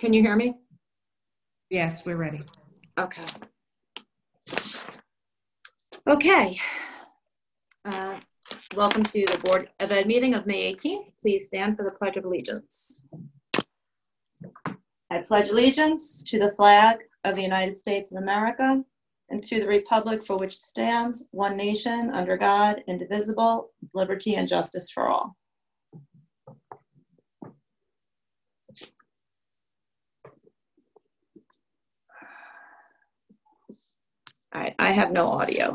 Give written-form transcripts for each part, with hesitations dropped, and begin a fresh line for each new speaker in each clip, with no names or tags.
Can you hear me?
Yes, we're ready.
Okay. Okay. Welcome to the Board of Ed meeting of May 18th. Please stand for the Pledge of Allegiance. I pledge allegiance to the flag of the United States of America and to the republic for which it stands, one nation, under God, indivisible, with liberty and justice for all. All right, I have no audio.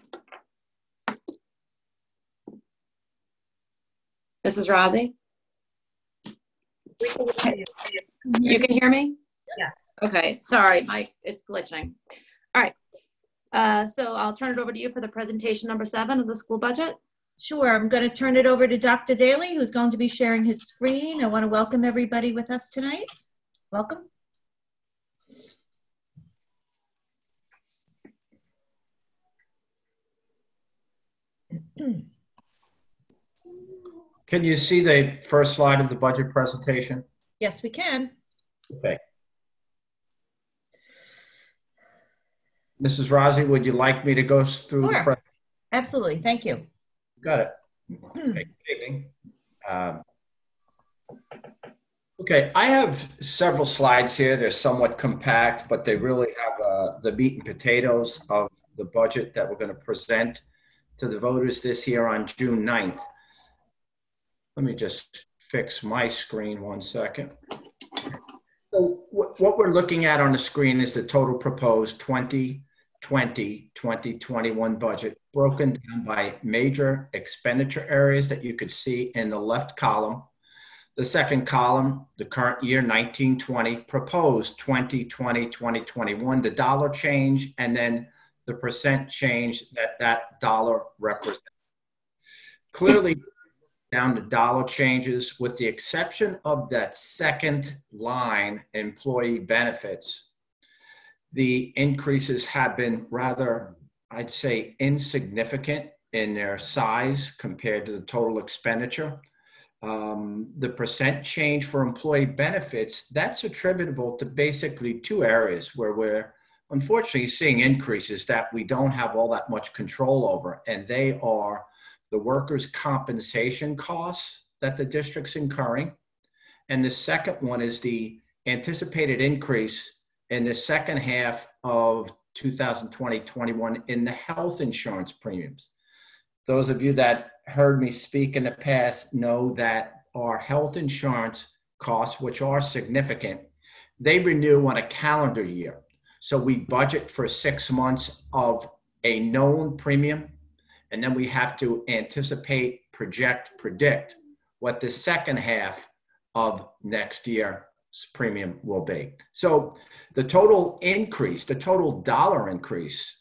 Mrs. Rossi? You can hear me?
Yes.
Okay, sorry, it's glitching. All right, so I'll turn it over to you for the presentation number 7 of the school budget.
Sure, I'm going to turn it over to Dr. Daly, who's going to be sharing his screen. I want to welcome everybody with us tonight. Welcome.
Can you see the first slide of the budget presentation?
Yes, we can.
Okay. Mrs. Rossi, would you like me to go through
Sure.
the presentation?
Absolutely. Thank you.
Got it. Okay, good evening. Okay, I have several slides here. They're somewhat compact, but they really have the meat and potatoes of the budget that we're going to present to the voters this year on June 9th. Let me just fix my screen 1 second. So what we're looking at on the screen is the total proposed 2020-2021 budget broken down by major expenditure areas that you could see in the left column. The second column, the current year 1920, proposed 2020-2021, the dollar change, and then the percent change that dollar represents. Clearly, down to dollar changes, with the exception of that second line, employee benefits, the increases have been rather, I'd say, insignificant in their size compared to the total expenditure. The percent change for employee benefits, that's attributable to basically 2 areas where we're unfortunately seeing increases that we don't have all that much control over, and they are the workers' compensation costs that the district's incurring. And the second one is the anticipated increase in the second half of 2020-21 in the health insurance premiums. Those of you that heard me speak in the past know that our health insurance costs, which are significant, they renew on a calendar year. So we budget for 6 months of a known premium, and then we have to anticipate, project, predict what the second half of next year's premium will be. So the total increase, the total dollar increase,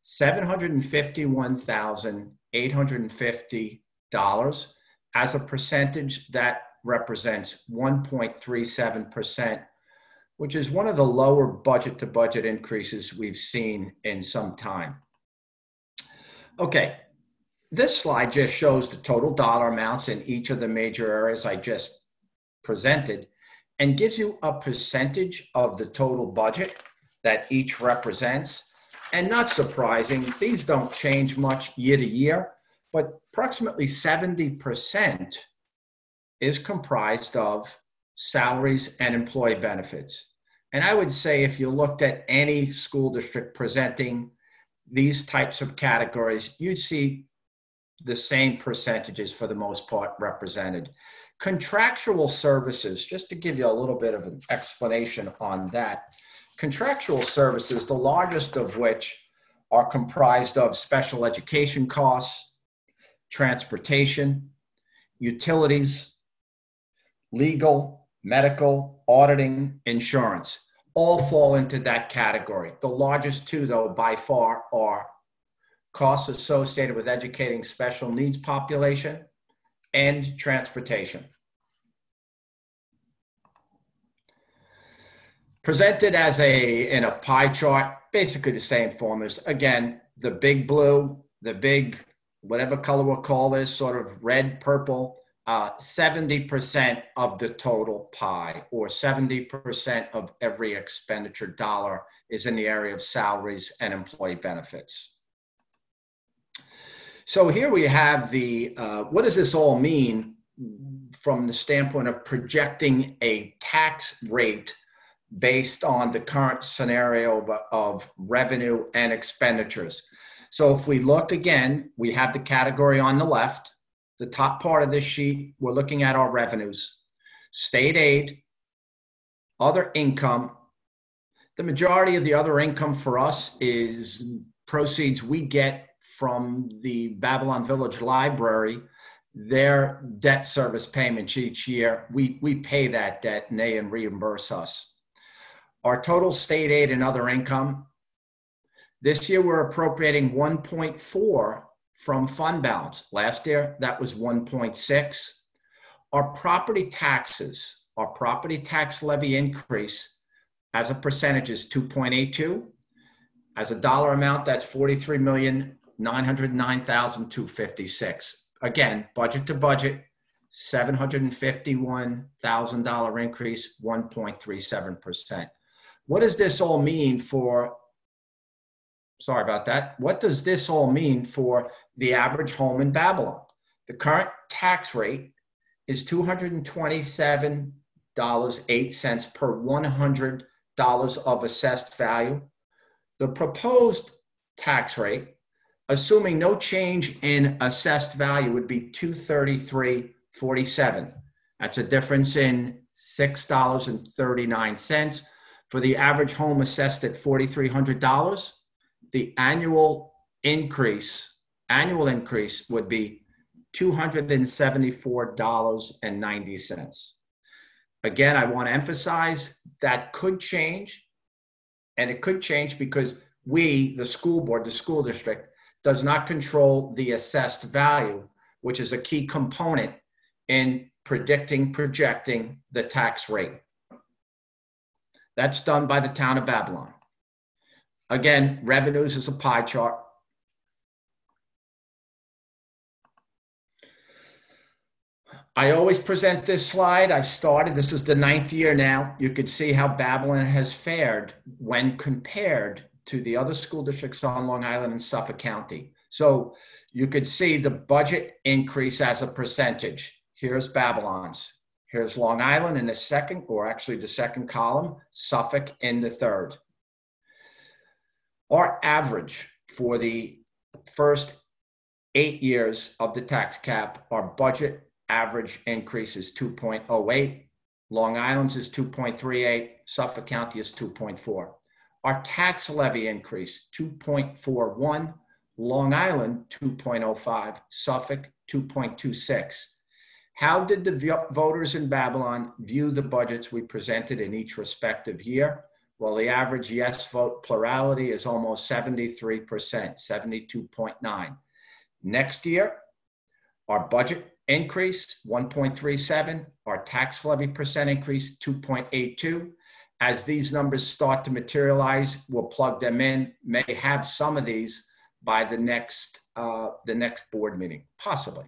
$751,850 as a percentage, that represents 1.37%, which is one of the lower budget to budget increases we've seen in some time. Okay, this slide just shows the total dollar amounts in each of the major areas I just presented and gives you a percentage of the total budget that each represents. And not surprising, these don't change much year to year, but approximately 70% is comprised of salaries and employee benefits. And I would say if you looked at any school district presenting these types of categories, you'd see the same percentages for the most part represented. Contractual services, just to give you a little bit of an explanation on that. Contractual services, the largest of which are comprised of special education costs, transportation, utilities, legal, medical, auditing, insurance, all fall into that category. The largest 2, though, by far are costs associated with educating special needs population and transportation. Presented as in a pie chart, basically the same formulas. Again, the big blue, the big, whatever color we'll call this, sort of red, purple, 70% of the total pie, or 70% of every expenditure dollar is in the area of salaries and employee benefits. So here we have the, what does this all mean from the standpoint of projecting a tax rate based on the current scenario of revenue and expenditures? So if we look again, we have the category on the left. The top part of this sheet, we're looking at our revenues, state aid, other income. The majority of the other income for us is proceeds we get from the Babylon Village Library, their debt service payments each year. We pay that debt and they reimburse us. Our total state aid and other income, this year we're appropriating 1.4 from fund balance. Last year, that was 1.6. Our property taxes, our property tax levy increase as a percentage is 2.82. As a dollar amount, that's $43,909,256. Again, budget to budget, $751,000 increase, 1.37%. What does this all mean for, sorry about that. What does this all mean for the average home in Babylon? The current tax rate is $227.08 per $100 of assessed value. The proposed tax rate, assuming no change in assessed value, would be $233.47. That's a difference in $6.39. For the average home assessed at $4,300, the annual increase would be $274.90. Again, I want to emphasize that could change, and it could change because we, the school board, the school district, does not control the assessed value, which is a key component in projecting the tax rate. That's done by the town of Babylon. Again, revenues is a pie chart. I always present this slide. I've started, this is the 9th year now. You could see how Babylon has fared when compared to the other school districts on Long Island and Suffolk County. So you could see the budget increase as a percentage. Here's Babylon's. Here's Long Island in the second, or actually the second column, Suffolk in the third. Our average for the first 8 years of the tax cap, our budget average increase is 2.08. Long Island's is 2.38. Suffolk County is 2.4. Our tax levy increase, 2.41. Long Island, 2.05. Suffolk, 2.26. How did the voters in Babylon view the budgets we presented in each respective year? Well, the average yes vote plurality is almost 73%, 72.9. Next year, our budget increase, 1.37. Our tax levy percent increase, 2.82. As these numbers start to materialize, we'll plug them in. May have some of these by the next board meeting, possibly.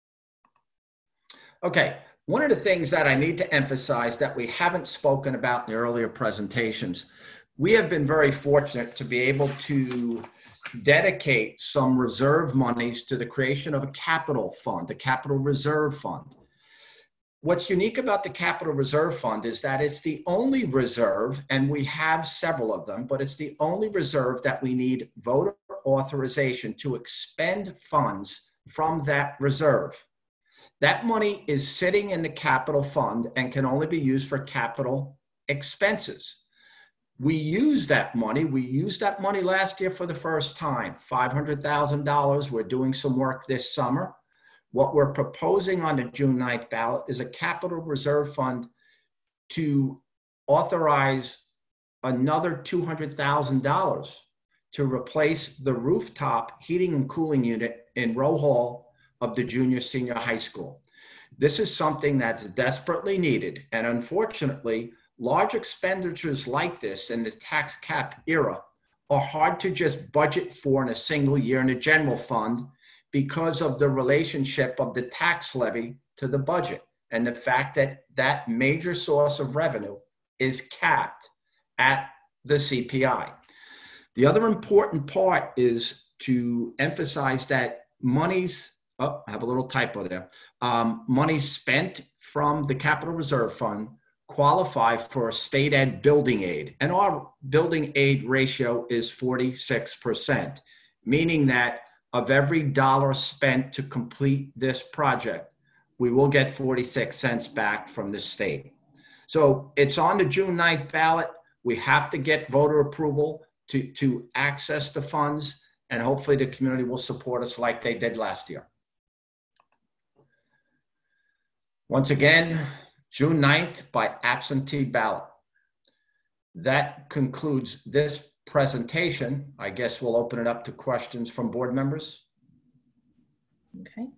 Okay, one of the things that I need to emphasize that we haven't spoken about in the earlier presentations, we have been very fortunate to be able to dedicate some reserve monies to the creation of a capital fund, a capital reserve fund. What's unique about the capital reserve fund is that it's the only reserve, and we have several of them, but it's the only reserve that we need voter authorization to expend funds from that reserve. That money is sitting in the capital fund and can only be used for capital expenses. We use that money. We used that money last year for the first time, $500,000. We're doing some work this summer. What we're proposing on the June 9th ballot is a capital reserve fund to authorize another $200,000 to replace the rooftop heating and cooling unit in Row Hall of the junior senior high school. This is something that's desperately needed. And unfortunately, large expenditures like this in the tax cap era are hard to just budget for in a single year in a general fund because of the relationship of the tax levy to the budget. And the fact that that major source of revenue is capped at the CPI. The other important part is to emphasize that monies, I have a little typo there, money spent from the Capital Reserve Fund qualify for state ed building aid. And our building aid ratio is 46%, meaning that of every dollar spent to complete this project, we will get 46 cents back from the state. So it's on the June 9th ballot. We have to get voter approval to access the funds, and hopefully the community will support us like they did last year. Once again, June 9th by absentee ballot. That concludes this presentation. I guess we'll open it up to questions from board members.
Okay.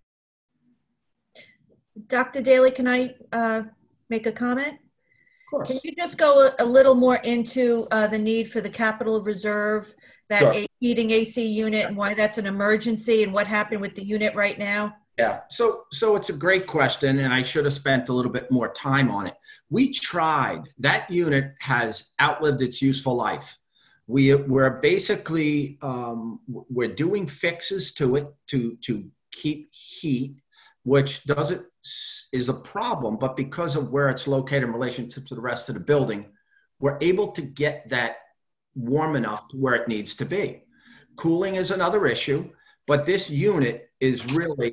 Dr. Daly, can I make a comment?
Of course.
Can you just go a little more into the need for the capital reserve, that
Sure.
heating AC unit, and why that's an emergency, and what happened with the unit right now?
Yeah, so it's a great question, and I should have spent a little bit more time on it. We tried. That unit has outlived its useful life. We're basically we're doing fixes to it to keep heat, which is a problem, but because of where it's located in relation to the rest of the building, we're able to get that warm enough to where it needs to be. Cooling is another issue, but this unit is really,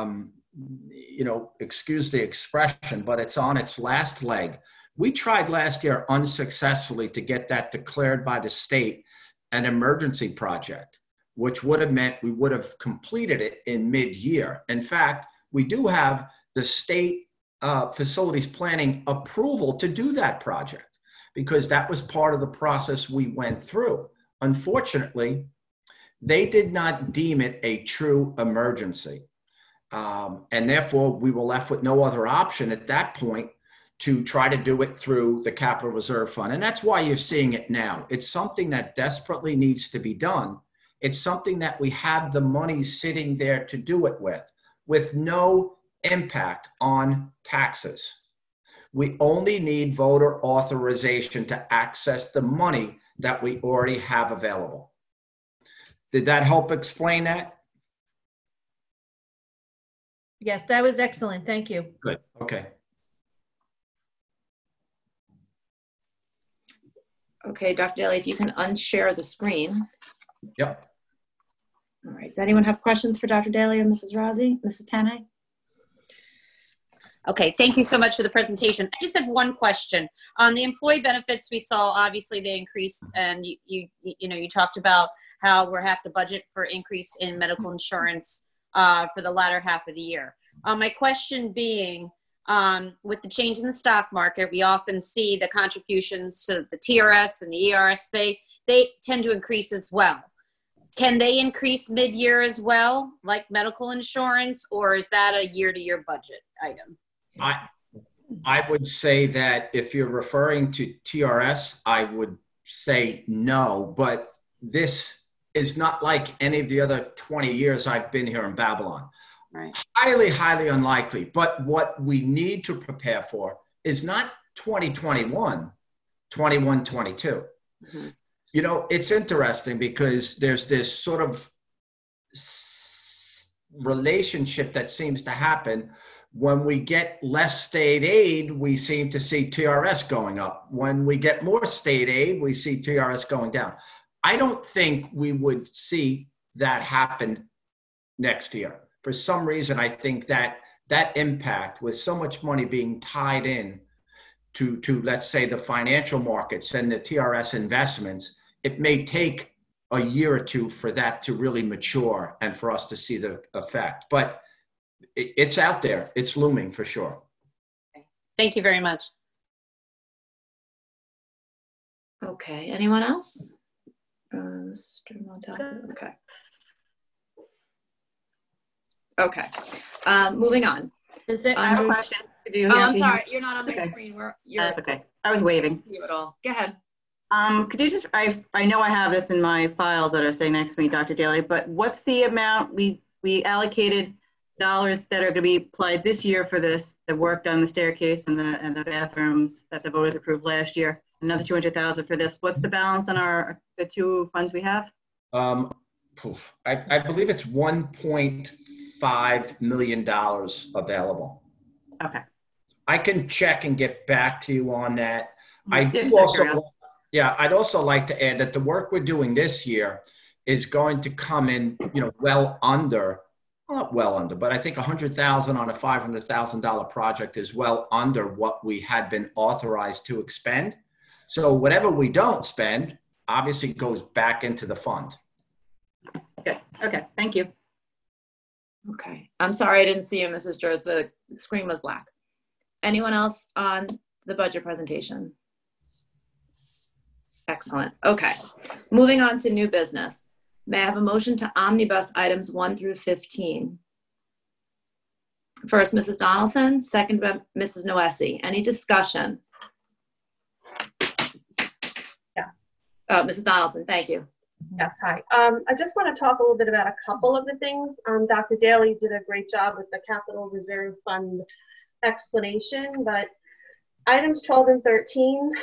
excuse the expression, but it's on its last leg. We tried last year unsuccessfully to get that declared by the state an emergency project, which would have meant we would have completed it in mid-year. In fact, we do have the state facilities planning approval to do that project because that was part of the process we went through. Unfortunately, they did not deem it a true emergency. And therefore, we were left with no other option at that point to try to do it through the Capital Reserve Fund. And that's why you're seeing it now. It's something that desperately needs to be done. It's something that we have the money sitting there to do it with no impact on taxes. We only need voter authorization to access the money that we already have available. Did that help explain that?
Yes, that was excellent. Thank you.
Good. Okay.
Okay, Dr. Daly, if you can unshare the screen.
Yep.
All right. Does anyone have questions for Dr. Daly or Mrs. Rossi? Mrs. Panay?
Okay, thank you so much for the presentation. I just have one question. On the employee benefits, we saw obviously they increased, and you talked about how we'll have to budget for increase in medical insurance for the latter half of the year. My question being, with the change in the stock market, we often see the contributions to the TRS and the ERS, they tend to increase as well. Can they increase mid-year as well, like medical insurance, or is that a year-to-year budget item?
I would say that if you're referring to TRS, I would say no, but this is not like any of the other 20 years I've been here in Babylon.
Right.
Highly, highly unlikely. But what we need to prepare for is not 2021, 21, 22. Mm-hmm. You know, it's interesting because there's this sort of relationship that seems to happen. When we get less state aid, we seem to see TRS going up. When we get more state aid, we see TRS going down. I don't think we would see that happen next year. For some reason, I think that that impact with so much money being tied in to let's say, the financial markets and the TRS investments, it may take a year or two for that to really mature and for us to see the effect. But it's out there. It's looming for sure.
Thank you very much.
Okay. Anyone else? Mr. Montalto. Okay. Okay. Moving on.
Is it?
I have a question.
I'm sorry. You're not on my screen.
That's okay. I was waving.
See you at all. Go ahead.
Could you just, I know I have this in my files that are sitting next to me, Dr. Daly, but what's the amount we allocated dollars that are going to be applied this year for this, the work on the staircase and the bathrooms that the voters approved last year. Another 200,000 for this. What's the balance on the two funds we have?
I believe it's $1.5 million available.
Okay.
I can check and get back to you on that.
I'd
also like to add that the work we're doing this year is going to come in, not well under, but I think 100,000 on a $500,000 project is well under what we had been authorized to expend. So whatever we don't spend, obviously goes back into the fund.
Good. Okay. Thank you.
Okay. I'm sorry I didn't see you, Mrs. Dros. The screen was black. Anyone else on the budget presentation? Excellent. Okay. Moving on to new business. May I have a motion to omnibus items 1 through 15? First, Mrs. Donaldson, second by Mrs. Noesi. Any discussion?
Yeah.
Oh, Mrs. Donaldson, thank you.
Yes, hi. I just want to talk a little bit about a couple of the things. Dr. Daly did a great job with the Capital Reserve Fund explanation, but items 12 and 13,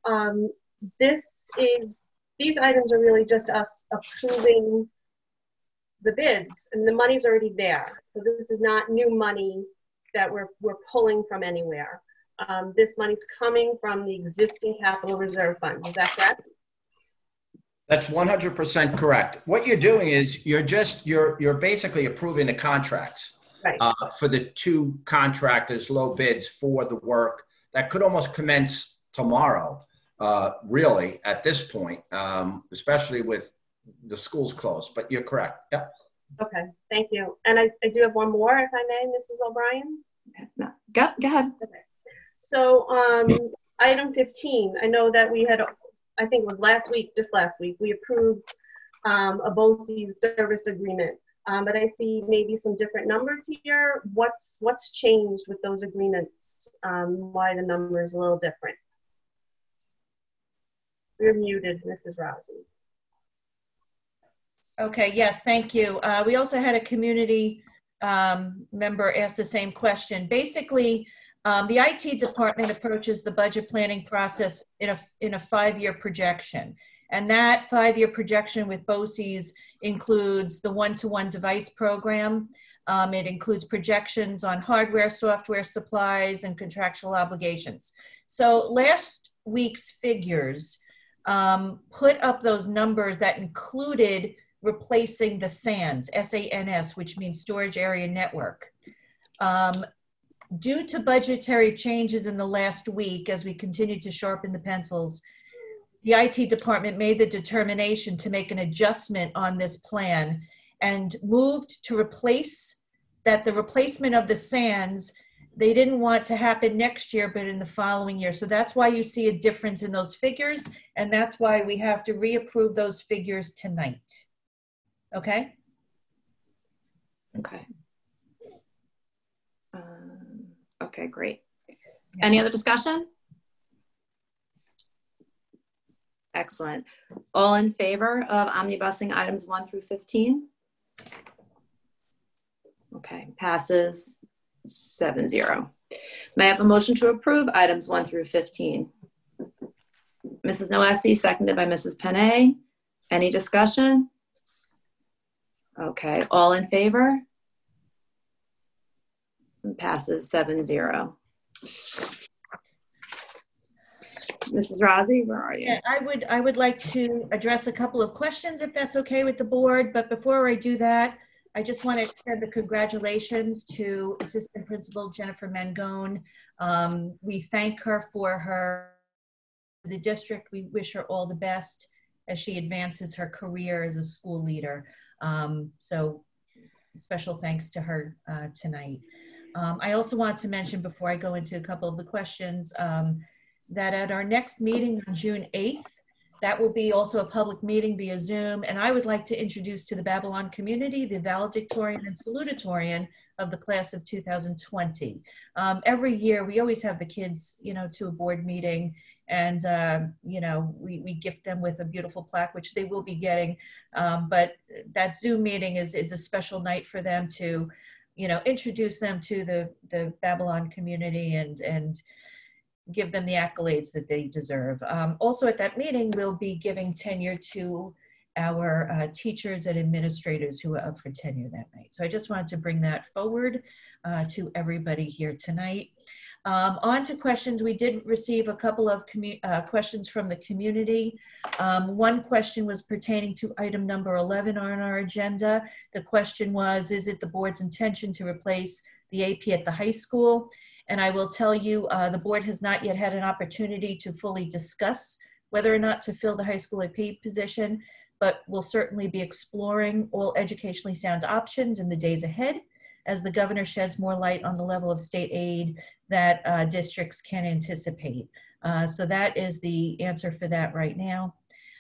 these items are really just us approving the bids, and the money's already there. So this is not new money that we're pulling from anywhere. This money's coming from the existing Capital Reserve Fund. Is that correct?
That's 100% correct. What you're doing is you're basically approving the contracts,
right,
for the two contractors, low bids for the work that could almost commence tomorrow, really at this point, especially with the schools closed, but you're correct. Yep.
Okay, thank you. And I do have one more, if I may, Mrs. O'Brien.
No. Go ahead.
Okay. So item 15, I know that we had, I think it was just last week, we approved a BOCES service agreement, but I see maybe some different numbers here. What's changed with those agreements? Why the number is a little different? You're muted, Mrs. Rousey.
Okay, yes, thank you. We also had a community member ask the same question. Basically, the IT department approaches the budget planning process in a 5-year projection. And that 5-year projection with BOCES includes the one-to-one device program. It includes projections on hardware, software, supplies, and contractual obligations. So last week's figures put up those numbers that included replacing the SANS, S-A-N-S, which means Storage Area Network. Due to budgetary changes in the last week, as we continued to sharpen the pencils, the IT department made the determination to make an adjustment on this plan and moved to the replacement of the SANS, they didn't want to happen next year, but in the following year. So that's why you see a difference in those figures, and that's why we have to reapprove those figures tonight. Okay?
Okay. Okay, great. Any other discussion? Excellent. All in favor of omnibusing items 1 through 15? Okay, passes 7-0. May I have a motion to approve items 1 through 15? Mrs. Noesi, seconded by Mrs. Panay. Any discussion? Okay, all in favor? Passes 7-0. Mrs. Razi, where are you?
Yeah, I would like to address a couple of questions, if that's okay with the board. But before I do that, I just want to extend the congratulations to Assistant Principal Jennifer Mangone. We thank her for the district. We wish her all the best as she advances her career as a school leader. So special thanks to her tonight. I also want to mention, before I go into a couple of the questions, that at our next meeting on June 8th, that will be also a public meeting via Zoom, and I would like to introduce to the Babylon community the valedictorian and salutatorian of the class of 2020. Every year, we always have the kids, to a board meeting, and we gift them with a beautiful plaque, which they will be getting. But that Zoom meeting is a special night for them to introduce them to the Babylon community and give them the accolades that they deserve. Also at that meeting, we'll be giving tenure to our teachers and administrators who are up for tenure that night. So I just wanted to bring that forward to everybody here tonight. On to questions. We did receive a couple of questions from the community. One question was pertaining to item number 11 on our agenda. The question was, is it the board's intention to replace the AP at the high school? And I will tell you, the board has not yet had an opportunity to fully discuss whether or not to fill the high school AP position, but we'll certainly be exploring all educationally sound options in the days ahead as the governor sheds more light on the level of state aid that districts can anticipate. So that is the answer for that right now.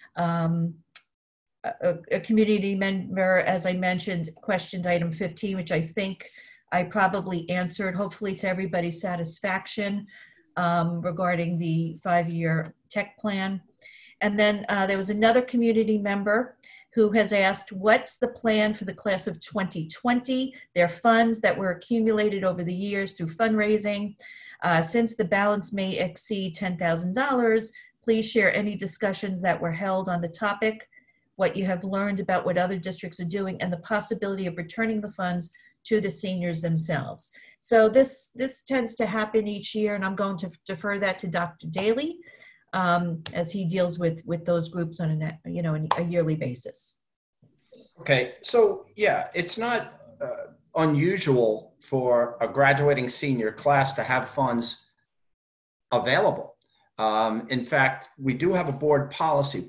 A community member, as I mentioned, questioned item 15, which I think I probably answered, hopefully to everybody's satisfaction, regarding the 5-year tech plan. And then there was another community member who has asked, what's the plan for the class of 2020? Their funds that were accumulated over the years through fundraising. Since the balance may exceed $10,000, please share any discussions that were held on the topic, what you have learned about what other districts are doing, and the possibility of returning the funds to the seniors themselves. So this tends to happen each year, and I'm going to defer that to Dr. Daly as he deals with those groups on a yearly basis.
Okay, so yeah, it's not unusual for a graduating senior class to have funds available. In fact, we do have a board policy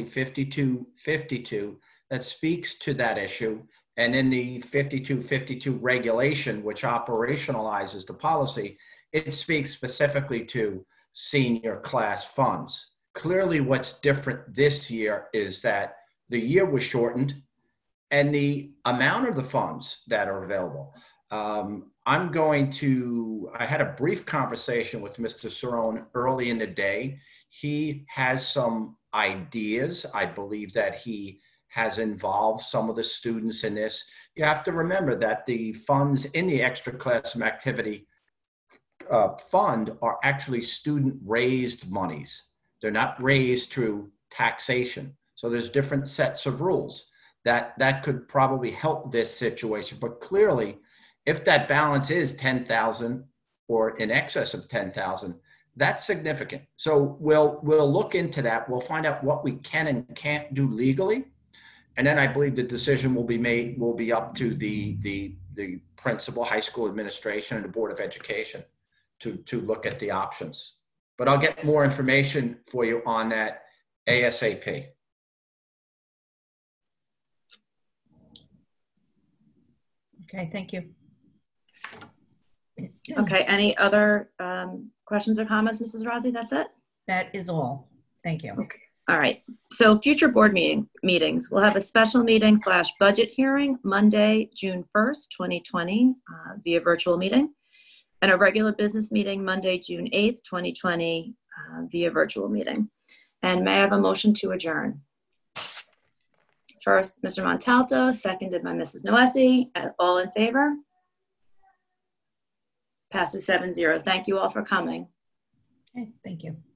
5252, that speaks to that issue. And in the 5252 regulation, which operationalizes the policy, it speaks specifically to senior class funds. Clearly, what's different this year is that the year was shortened and the amount of the funds that are available. I had a brief conversation with Mr. Cerrone early in the day. He has some ideas. I believe that he has involved some of the students in this. You have to remember that the funds in the extra classroom activity fund are actually student raised monies. They're not raised through taxation. So there's different sets of rules that could probably help this situation. But clearly, if that balance is 10,000 or in excess of 10,000, that's significant. So we'll look into that. We'll find out what we can and can't do legally. And then I believe the decision will be up to the principal, high school administration, and the Board of Education to look at the options. But I'll get more information for you on that ASAP.
Okay, thank you.
Okay, any other questions or comments, Mrs. Rossi? That's it?
That is all. Thank you.
Okay. All right. So future board meetings. We'll have a special meeting / budget hearing Monday, June 1st, 2020 via virtual meeting, and a regular business meeting Monday, June 8th, 2020 via virtual meeting. And may I have a motion to adjourn? First, Mr. Montalto, seconded by Mrs. Noesi. All in favor? Passes 7-0. Thank you all for coming.
Okay, thank you.